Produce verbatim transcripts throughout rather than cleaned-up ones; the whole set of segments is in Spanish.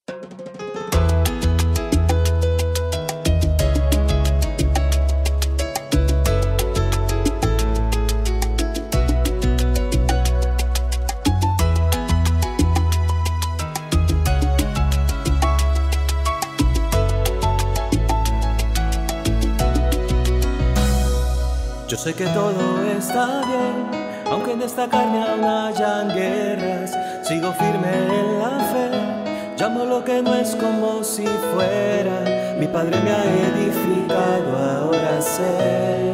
Yo sé que todo está bien, aunque en esta carne aún hayan guerras. Sigo firme en la fe, llamo lo que no es como si fuera. Mi Padre me ha edificado, ahora sé.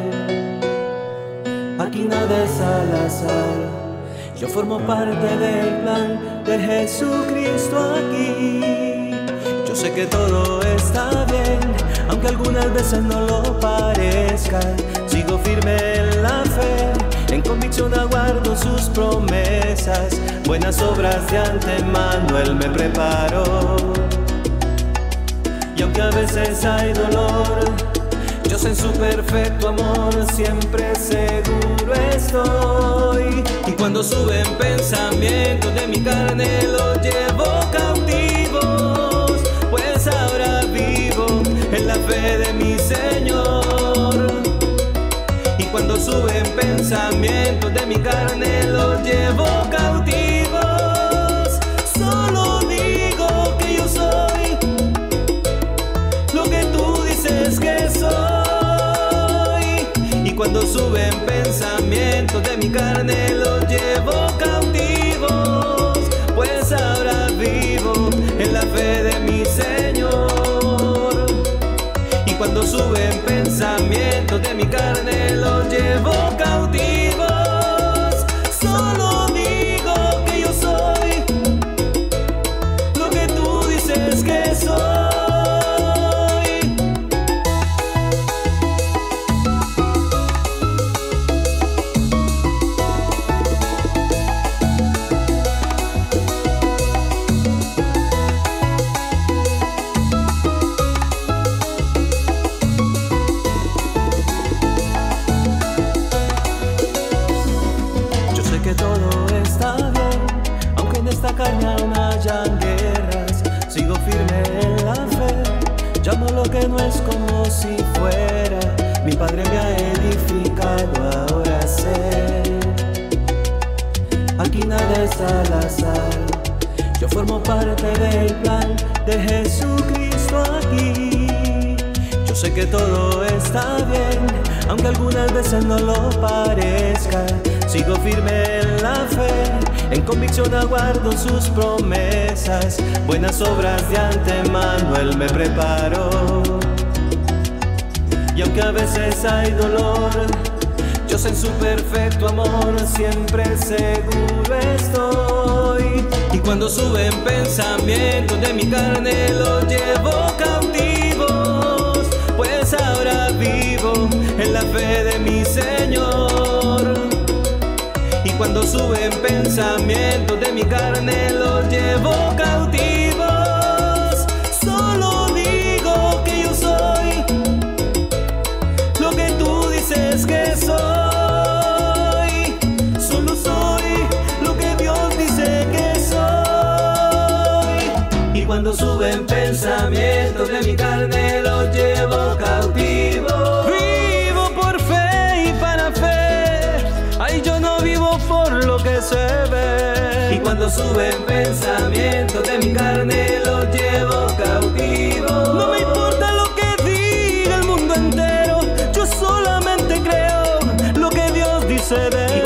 Aquí nada es al azar, yo formo parte del plan de Jesucristo aquí. Yo sé que todo está bien, aunque algunas veces no lo parezca. Sigo firme en la fe, en convicción aguardo sus promesas. Buenas obras de antemano Él me preparó. Y aunque a veces hay dolor, yo sé en su perfecto amor, siempre seguro estoy. Y cuando suben pensamientos de mi carne, los llevo cautivos, pues ahora vivo en la fe de mi Señor. Y cuando suben pensamientos de mi carne, los llevo cautivos. Solo digo que yo soy lo que tú dices que soy. Y cuando suben pensamientos de mi carne, los llevo cautivos, pues ahora vivo en la fe de mi Señor. Y cuando suben pensamientos de mi carne, los llevo cautivos. Solo digo que yo soy lo que tú dices que soy. Que todo está bien, aunque en esta carne aún hayan guerras. Sigo firme en la fe, llamo lo que no es como si fuera. Mi Padre me ha edificado, ahora sé. Aquí nada es al azar, yo formo parte del plan de Jesucristo aquí. Yo sé que todo está bien, aunque algunas veces no lo parezca. Sigo firme en la fe, en convicción aguardo sus promesas. Buenas obras de antemano Él me preparó. Y aunque a veces hay dolor, yo sé en su perfecto amor, siempre seguro estoy. Y cuando suben pensamientos de mi carne, los llevo cautivos, pues ahora vivo en la fe de mi Señor. Y cuando suben pensamientos de mi carne, los llevo cautivos. Solo digo que yo soy lo que tú dices que soy. Solo soy lo que Dios dice que soy. Y cuando suben pensamientos de mi carne, los llevo cautivos. Vivo por fe y para fe, ay, yo no vivo por lo que se ve. Y cuando suben pensamientos de mi carne, los llevo cautivos. No me importa lo que diga el mundo entero, yo solamente creo lo que Dios dice de mí.